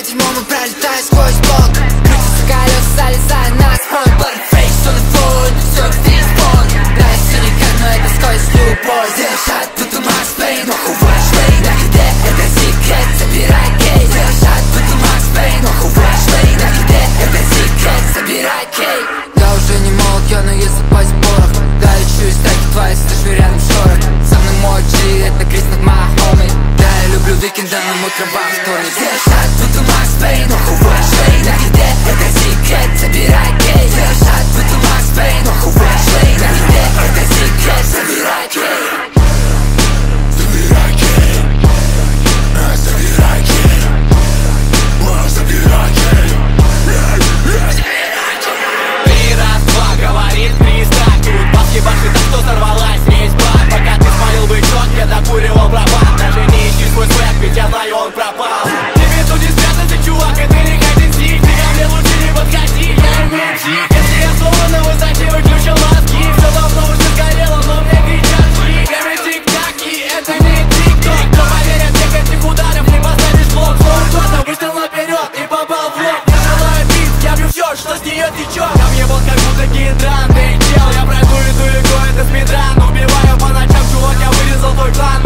Разрывая дерьмом и пролетая сквозь блок. Крутятся колеса, залезая на спой. Butterface on the floor, это все фейспон. Да, я синяк, но это сквозь любовь. Сделай шаг, буду Макс Пейн, оху ваш-лей. На хите это секрет, забирай кейс. Сделай шаг, буду Макс Пейн, оху ваш-лей. На хите это секрет, забирай кейс. Я уже не молод, я наезд по сборах. Да, лечу из стаки твои, слышу рядом шорох. Со мной мой G, это Крис над my homie. Да, я люблю викендом утром во вторник. Сделай шаг, буду Макс Пейн, оху ваш-лей. На хите это секрет, забирай кейс. Сделай шаг, буду Макс Пейн, оху ваш-лей. На хите это секрет, забирай кейс. Забирай кейс. Забирай кейс. Забирай кейс. Три раз, два, говорит Кристак. Тут бабки башит, так что сорвалась резьба. Пока ты смолил бычок, я докуривал пропал. Даже не ищи свой свет, ведь я знаю, он пропал. Тебе тут не спрятаться, чувак, и ты не ходи стих. Ты ко мне лучше не подходи, я имею псих. Если я снова на высоте выключил мозги, все давно уже сгорело, но мне кричат жги. Время тик-так, и это не тик-ток. Кто поверит, всех этих ударов не поставишь блок. Снова кто-то выстрел наперед и попал в лоб. Я желаю бит, я бью все, что с нее течет. Ко мне вот как будто гидрант, эй, чел. Я пройду эту игру, это спидран. Убиваю по ночам, чувак, я вырезал твой план.